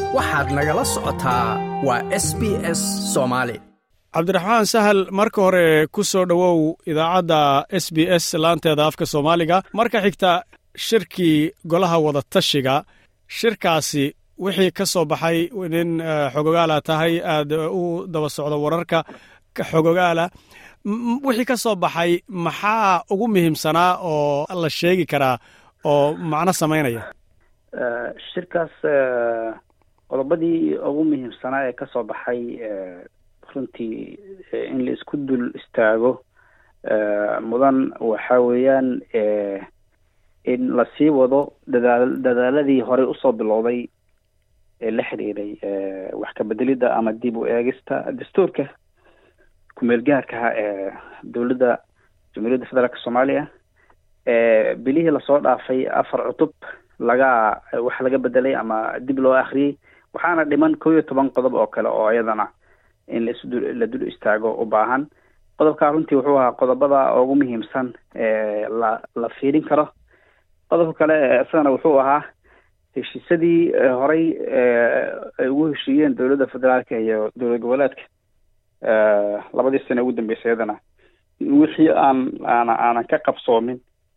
waxaad nagala socotaa waa SBS Soomaali. cabdiraxmaan sahal, marka hore ku soo dhowow idaacadda SBS laanteeda afka Soomaaliga. Marka xigta shirkii golaha wada tashiga, shirkaasi wixii ka soo baxay nin xogogaala tahay, aad u daba socdo wararka xogogaala. Wixii ka soo baxay maxaa ugu muhiimsanaa oo la sheegi karaa oo macno samaynaya? shirkaas qodobadii ugu muhiimsanaa ee ka soo baxay runtii in la isku dul istaago mudan waxa weeyaan in la sii wado dadaaladii horey usoo bilowday ee la xiriiray wax ka bedelidda ama dib u eegista dastuurka kumeel gaarka ee dowladda Jamhuuriyadda Federaalka Soomaaliya. bilihii lasoo dhaafay 4 cutub wax laga bedelay ama dib loo akhriyay, waxaana dhiman 11 qodob oo kale oo iyadana in la dul istaago u baahan. qodobka runtii wuxuu ahaa qodobada ugu muhiimsan la fiirin karo. qodobka kale isagana wuxuu ahaa heshiisyadii horey ay ugu heshiiyeen dowladda federaalka iyo dowlad goboleedka labadii sano ugu dambeysay, iyadana wixii aanan ka qabsoomin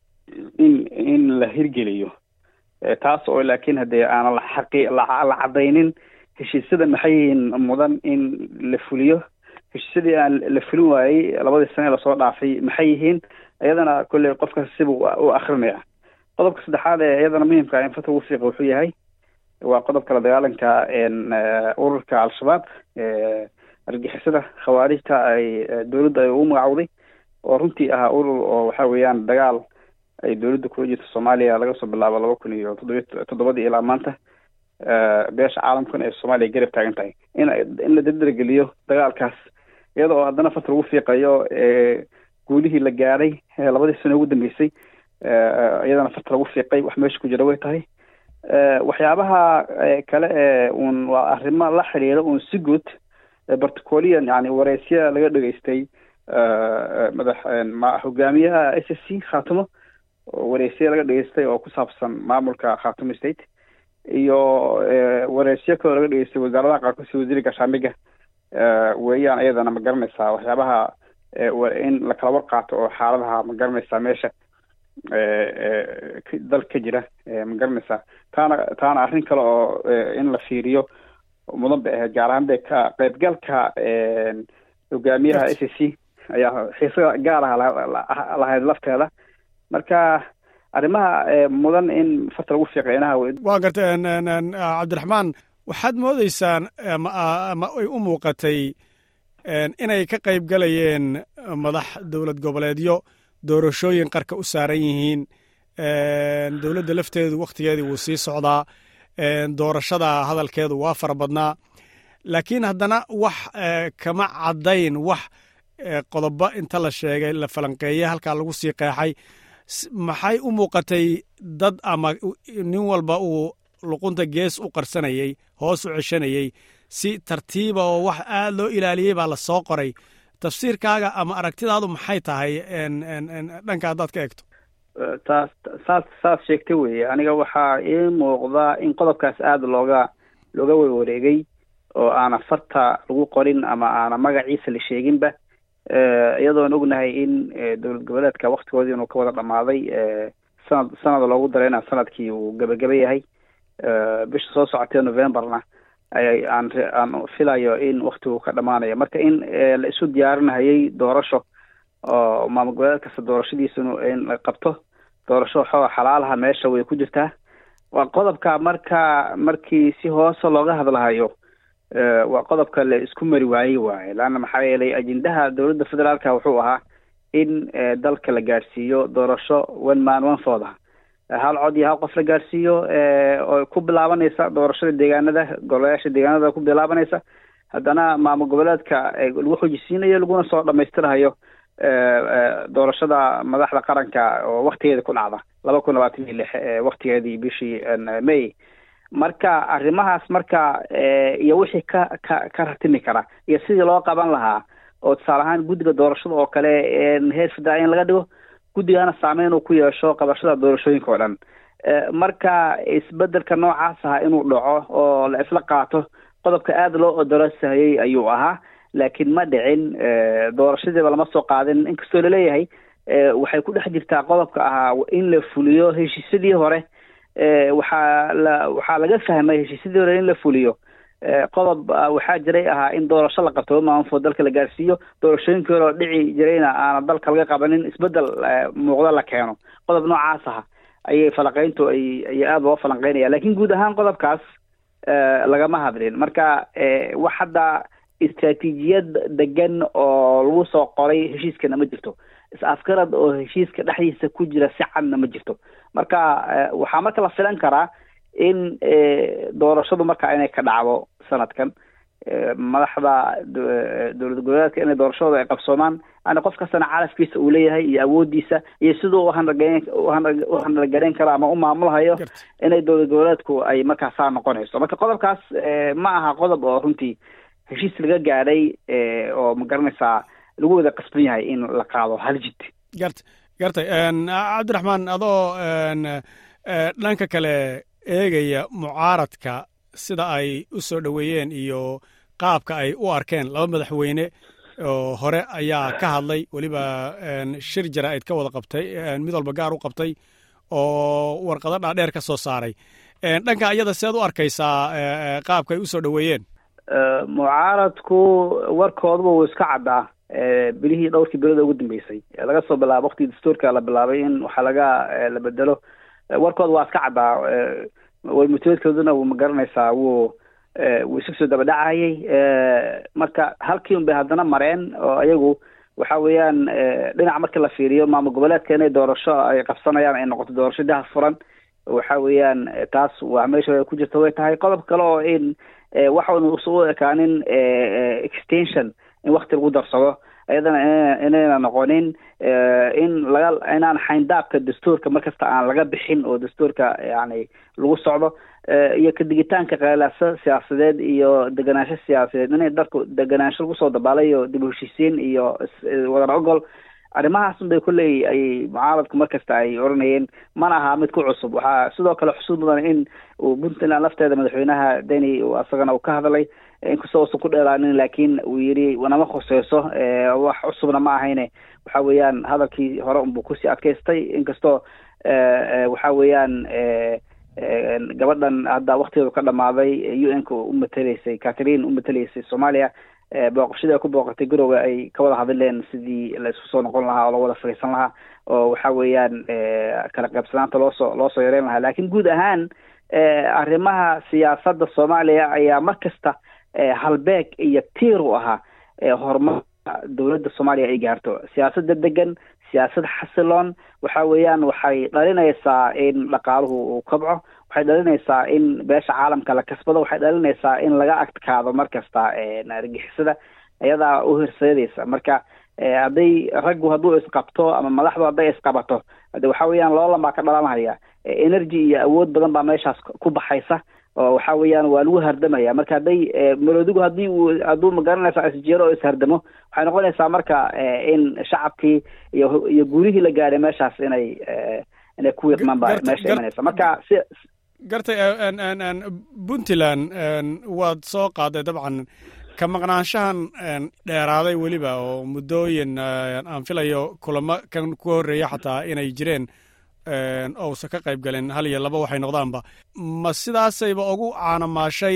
in la hirgeliyo, taas oo laakiin haddii aanan la cadaynin heshiisyada maxay yihiin mudan in la fuliyo. heshiisyadii aan la fulin waayey labadii sano lasoo dhaafay maxay yihiin, iyadana kolley qofka sibuu u akrinaya. qodobka saddexaad ee iyadana muhiimka in fatwa wasiiqa wuxuu yahay waa qodobka la dagaalanka ururka al-shabaab, argixisada khawaarijta ay dowladda ay ugu magacowday, oo runtii ahaa urur oo waxa weeyaan dagaal ay dowladda kula jirto Soomaaliya laga soo bilaabo 2007 ilaa maanta. beesha caalamkan ee Soomaaliya garab taagan tahay in la dardargeliyo dagaalkaas, iyadoo haddana fatwa ugu fiiqayo guulihii la gaaray labadii sano ugu dambeysay, iyadana fatwa ugu fiiqay wax meesha ku jira way tahay. waxyaabaha kale waa arrimo la xiriira si guud bartikooliyan, yani wareysiya laga dhageystay hogaamiyaha SSC Khaatumo, wareysiya laga dhageystay oo ku saabsan maamulka Khaatumo State, iyo wareysiyo kale laga dhageystay wasaaradaha qaarkood si wasiirka gaashaandhigga weeyaan. iyadana ma garanaysaa waxyaabaha in la kala warqaato oo xaaladaha ma garanaysaa meesha dalka ka jira, ma garanaysaa taana arrin kale oo in la fiiriyo mudan bay ahayd, gaar ahaan ka qaybgalka hogaamiyaha SSC ayaa xiiso gaar ah lahayd lafteeda. marka arrimaha mudan in fatwa lagu fiiqeynaha waa gartay. cabdiraxmaan, waxaad moodaysaan ama ay u muuqatay inay ka qayb galayeen madax dowlad goboleedyo doorashooyin qarka u saaran yihiin. dowladda lafteedu wakhtigeedii wuu sii socdaa, doorashada hadalkeedu waa fara badnaa, laakiin haddana wax kama caddayn, wax qodobo inta la sheegay la falanqeeyey halkaa lagu sii qeexay. maxay u muuqatay dad ama nin walba uu luqunta gees u qarsanayay, hoos u ceshanayay, si tartiiba oo wax aad loo ilaaliyey baa la soo qoray. tafsiirkaaga ama aragtidaadu maxay tahay dhanka haddaad ka eegto? saas sheegtay weeye. aniga waxaa ii muuqdaa in qodobkaas aada looga wareegay oo aana farta lagu qorin ama aana magaciisa la sheeginba, iyadoon ognahay in dowlad goboleedka waktigoodii inuu ka wada dhamaaday, sanad loogu darayna sanadkii uu gabagaba yahay. bisha soo socotee Novemberna aan filayo in waktigu ka dhamaanayo. marka in la isu diyaarinayay doorasho oo maamul goboleed kasta doorashadiisa in la qabto doorasho xalaalaha meesha way ku jirtaa. waa qodobka markii si hoose looga hadlahayo waa qodobka la isku mari waaye laana maxaa yeelay ajendaha dowladda federaalka wuxuu ahaa in dalka la gaarsiiyo doorasho one man one vote, hal cod iyo hal qof la gaarsiiyo oo ku bilaabanaysa doorashada deegaanada, golayaasha deegaanada ku bilaabanaysa, haddana maamul goboleedka lagu xojisiinayo laguna soo dhamaystirayo doorashada madaxda qaranka oo waqtigeeda ku dhacda 2026 waqtigeedii bishii May. marka arrimahaas iyo wixii ka ratimi kara iyo sidii loo qaban lahaa, oo tusaale ahaan guddiga doorashada oo kale heer federaal in laga dhigo, guddigana saameyn uu ku yeesho qabashada doorashooyinka oo dhan. marka isbedelka noocaas aha inuu dhaco oo la isla qaato qodobka aada loo odorasahayey ayuu ahaa laakiin ma dhicin doorashadiiba lama soo qaadin inkastoo laleeyahay waxay ku dhex jirtaa qodobka ahaa in la fuliyo heshiisyadii hore waxaa laga fahmay heshiisyadii hore in la fuliyo qodob waxaa jiray ahaa in doorasho la qabto maanfo dalka la gaarsiiyo doorashooyinkii hore oo dhici jirayna aana dalka laga qabanin isbedel muuqdo la keeno qodob noocaas aha ayay falaqayntu ay aada loo falanqeynaya lakin guud ahaan qodobkaas lagama hadlin marka wax hadda istraatiijiyad degan oo lagu soo qoray heshiiskana ma jirto is-afgarad oo heshiiska dhexdiisa ku jira si cadna ma jirto marka waxaa marka la filan karaa in doorashadu marka inay ka dhacdo sanadkan madaxda dowlad goboleedka inay doorashadooda ay qabsoomaan yani qof kastana calafkiisa uu leeyahay iyo awoodiisa iyo siduu uhandalgareyn karo ama u maamulhayo inay dowlad goboleedku ay markaas saa noqonayso marka qodobkaas ma aha qodob oo runtii heshiis laga gaadhay oo ma garanaysaa lagu wada qasban yahay in la qaado hal jid gartay cabdiraxmaan adoo dhanka kale eegaya mucaaradka sida ay u soo dhoweeyeen iyo qaabka ay u arkeen laba madaxweyne oo hore ayaa ka hadlay weliba shir jaraa'id ka wada qabtay mid walba gaar u qabtay oo warqado dhaadheer ka soo saaray dhanka iyada seed u arkaysaa qaabka ay u soo dhoweeyeen mucaaradku warkooduba wuu iska caddaa dhowrkii bilada ugu dambeysay laga soo bilaabo waqtigii dastuurka la bilaabay in waxa la bedelo warkooda waa iska caddaa warmutooedkooduna wuu magaranaysaa wuu isu soo daba dhacayay marka halkii un bay haddana mareen oo iyagu waxa weeyaan dhinac marka la fiiriyo maamul goboleedka inay doorasho ay qabsanayaan ay noqoto doorasho daha furan waxa weeyaan taas waa meesha ku jirta way tahay qodob kale oo in waxa unu u ekaanin extension in wakti lagu darsado ayadana inayna noqonin inaan xayndaabka dastuurka markasta aan laga bixin oo dastuurka yani lagu socdo iyo kadigitaanka qeelaasa siyaasadeed iyo deganaansho siyaasadeed inay dalku deganaansho lagu soo dabaalay iyo dib u heshiisiin iyo wadar ogol arrimahaas unbay kolley ay mucaaradku markasta ay oranayeen mana aha mid ku cusub waxaa sidoo kale xusuud mudan in uu puntland lafteeda madaxweynaha deni asagana uu ka hadlay inkastoo usan ku dheeraanin laakiin uu yidhi wanama khuseyso wax cusubna ma ahayne waxa weeyaan hadalkii hore unbuu kusii adkaystay inkastoo waxa weeyaan gabadhan hadda waktigeedu ka dhamaaday UN-ka u mateleysay Catherine u mateleysay Soomaaliya booqashada ku booqatay Garowe ay ka wada hadleen sidii la isku soo noqon lahaa oo la wada fariisan lahaa oo waxa weeyaan kala qaybsanaanta loo soo yareyn lahaa laakiin guud ahaan arrimaha siyaasadda Soomaaliya ayaa markasta halbeeg iyo tiir u ahaa horumar dowladda Soomaaliya ay gaarto siyaasadda degan siyaasad xasiloon waxa weeyaan waxay dhalinaysaa in dhaqaaluhu uu kabco waxay dhalinaysaa in beesha caalamka la kasbado waxay dhalinaysaa in laga adkaado markasta argixisada iyadaa u hirsadaysa marka hadday raggu hadduu isqabto ama madaxdu hadday isqabato hade waxa weeyaan loolan baa ka dhalanhaya energy iyo awood badan baa meeshaas ku baxaysa oo waxa weeyaan waa lagu hardamaya marka hadday melodigu hadduu magaranaysa isjeero oo ishardamo waxay noqonaysaa marka in shacabkii iyo guurihii la gaadhay meeshaas inay ku wiiqmaan baa meesha imanaysa marka gartay puntland waad soo qaaday dabcan ka maqnaanshahan dheeraaday weliba oo muddooyin aan filayo kulamo kan ku horreeya xataa inay jireen ousa ka qayb galeen hal iyo laba waxay noqdaanba ma sidaasayba ugu caanamaashay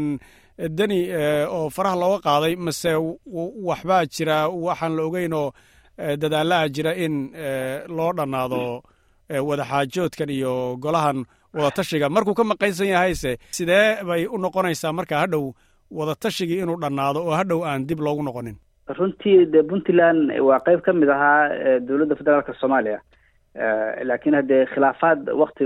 deni oo faraha looga qaaday mase waxbaa jira waxaan la ogeyn oo dadaalaha jira in loo dhannaado wadaxaajoodkan iyo golahan wadatashiga markuu ka maqaysan yahayse sidee bay u noqonaysaa marka hadhow wadatashigai inuu dhannaado oo hadhow aan dib loogu noqonin runtii de puntland waa qayb ka mid ahaa dowladda federaalka Soomaaliya laakiin haddee khilaafaad wakti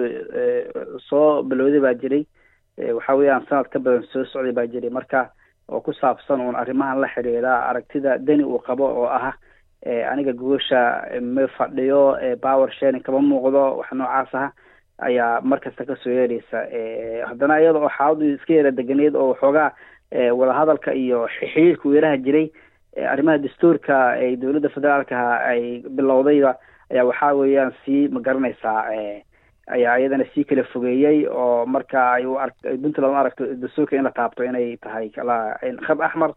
soo bilowday baa jiray waxa weeyaan sanad ka badan soo socday baa jiray marka oo ku saabsan uun arrimahan la xidhiidha aragtida deni uu qabo oo ah aniga gogosha ma fadhiyo power sharing kama muuqdo wax noocaas ah ayaa markasta kasoo yeeraysa haddana iyada oo xaaladu iska yara deganeed oo waxoogaa wadahadalka iyo xiriirka weeraha jiray arrimaha dastuurka ay dowladda federaalka ay bilowdayba ayaa waxa weeyaan sii magaranaysaa ayaa iyadana sii kala fogeeyey oo marka ay puntland u aragto dastuurka in la taabto inay tahay khab axmar.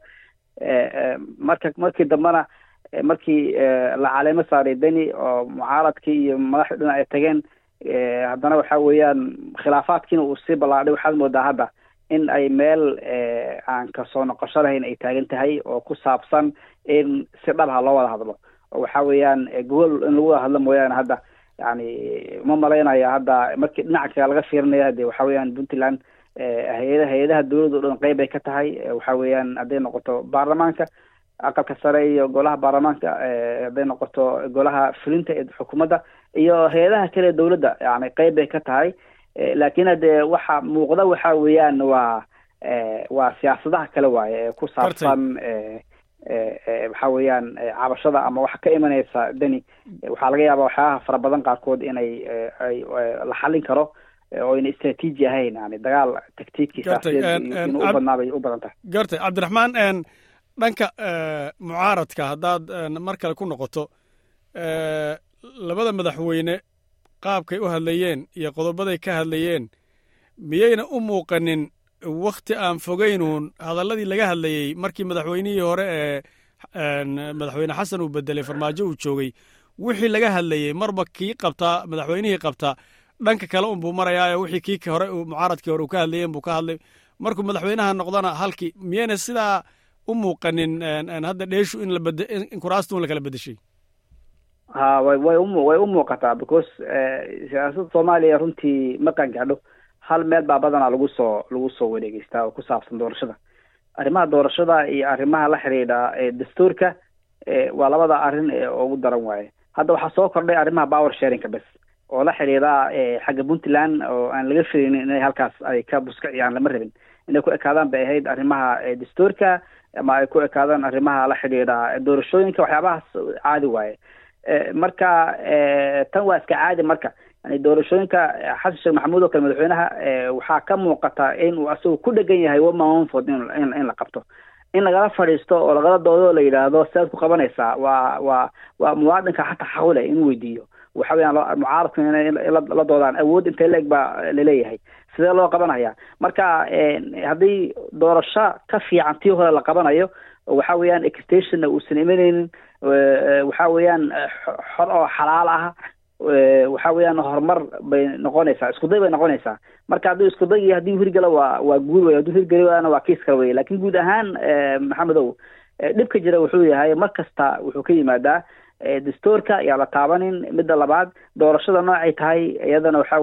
markii dambena markii la caleemo saaray deni oo mucaaradkii iyo madaxda dhinac ay tageen, haddana waxa weeyaan khilaafaadkiina uu sii ballaadhay. waxaad moodaa hadda in ay meel aan kasoo noqosho lahayn ay taagan tahay oo ku saabsan in si dhabha loo wada hadlo. oo waxa weeyaan gogol in lagu wada hadlo mooyaane hadda yani ma malaynaya hadda markii dhinaca kale laga fiirinaya de waxa weeyaan puntland hay-adaha dawladda o dhan qeyb ay ka tahay. waxa weeyaan hadday noqoto baarlamaanka, aqalka sare iyo golaha baarlamaanka, hadday noqoto golaha fulinta ee xukuumadda iyo hay-adaha kale dawladda, yani qeyb bay ka tahay. laakiin hade waxa muuqda waxa weeyaan waa siyaasadaha kale waaye ee ku saabsan waxa weeyaan cabashada ama waxa ka imanaysa deni. waxaa laga yaabaa waxyaabaha fara badan qaarkood inay la xallin karo oo ayna istraatiiji ahayn, yani dagaal taktiikkiisa inuu u badnaabay u badan tahay. gartay cabdiraxmaan, dhanka mucaaradka haddaad mar kale ku noqoto, labada madaxweyne qaabkay u hadlayeen iyo qodobaday ka hadlayeen miyayna u muuqanin wakti aan fogaynuun hadalladii laga hadlayey markii madaxweynihii hore ee madaxweyne xasan uu bedelay farmaajo uu joogay? wixii laga hadlayey marba kii qabtaa madaxweynihii qabtaa dhanka kale unbuu marayaayo wixii kii hore mucaaradkii hore uu ka hadlayeen buu ka hadlay. markuu madaxweynaha noqdana halkii miyayna sidaa u muuqanin hadda dheeshu in kuraastuun la kala bedeshay? ha way u muuqataa because siyaasadda soomaaliya runtii ma qaangaadho. hal meel baa badanaa lagu soo wareegeystaa oo ku saabsan doorashada. arrimaha doorashada iyo arrimaha la xidhiidha dastuurka waa labada arrin ee ugu daran waaye. hadda waxaa soo kordhay arrimaha power sharingka bes oo la xidhiidha xagga puntland oo aan laga filaynin inay halkaas ay ka buskiciyaan, lama rabin inay ku ekaadaan bay ahayd arrimaha dastuurka ama ay ku ekaadaan arrimaha la xidhiidha doorashooyinka. waxyaabahaas caadi waaye. marka tan waa iska caadi. marka yani doorashooyinka xasan sheekh maxamuud oo kale madaxweynaha waxaa ka muuqata in uu asagu ku dhegan yahay womanford in la qabto, in lagala fadhiisto oo lagala doodo oo la yidhaahdo sidaad ku qabanaysaa. waa muwaadinka xataa xawle in weydiiyo waxa weeyaan mucaaradku inay la doodaan awood intee leeg baa laleeyahay, sidee loo qabanaya. marka haddii doorasho ka fiican tii hore la qabanayo waxa weeyaan extationna uusan imanaynin, waxa weeyaan xor oo xalaal ah, waxa weeyaan horumar bay noqonaysaa, iskuday bay noqonaysaa. marka hadduu iskuday iyo haddii hirgala waa guul wey, hadduu hirgeli waana waa kiis kale wey. laakiin guud ahaan maxamedow dhibka jira wuxuu yahay mar kasta wuxuu ka yimaadaa dastuurka yaa la taabanin. midda labaad doorashada noocay tahay iyadana waxa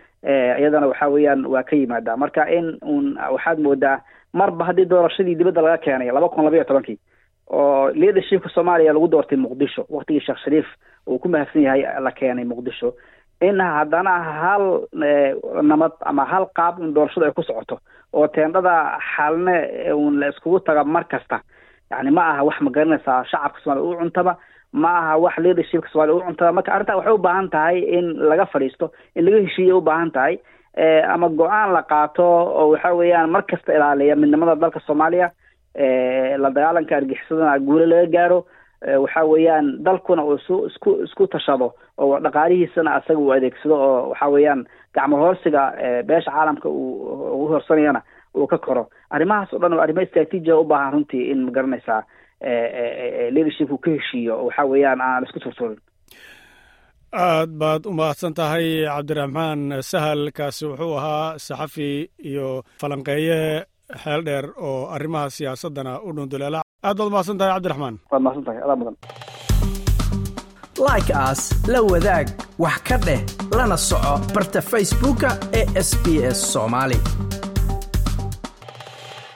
weeyaan waa ka yimaadaa. marka in waxaad moodaa marba haddii doorashadii dibadda laga keenay 2012 oo leadershipka soomaaliya lagu doortay muqdisho waqtigii sheekh shariif uu ku mahadsan yahay la keenay muqdisho, in haddana hal nabad ama hal qaab in doorashada ay ku socoto oo teendhada xalne la iskugu taga mar kasta, yani ma aha wax magaranaysaa shacabka soomaaliya u cuntaba, ma aha wax leadershipka soomaaliya u cuntaba. marka arrintaa waxay u baahan tahay in laga fadhiisto, in laga heshiiyo u baahan tahay, ama go-aan la qaato oo waxa weeyaan mar kasta ilaaliya midnimada dalka soomaaliya, la dagaalanka argixisadana guule laga gaaro, waxa weeyaan dalkuna uu isku tashado oo dhaqaalihiisana asaga uu adeegsado oo waxa weeyaan gacmo hoorsiga beesha caalamka uu ugu horsanayana uu ka koro. arrimahaas oo dhan waa arrimo istraatiiji u baahan runtii in magaranaysaa leadership uu ka heshiiyo waxa weeyaan aan isku turturin. aad baad u mahadsan tahay cabdiraxmaan sahal. kaasi wuxuu ahaa saxafi iyo falanqeeye xeel dheer oo arrimaha siyaasaddana u dhunduleela. aad baad mahadsan tahay cabdiraxmaan. waad mahadsan tahay, adaa mudan. like as la wadaag wax ka dheh lana soco barta facebooka ee SBS Somali.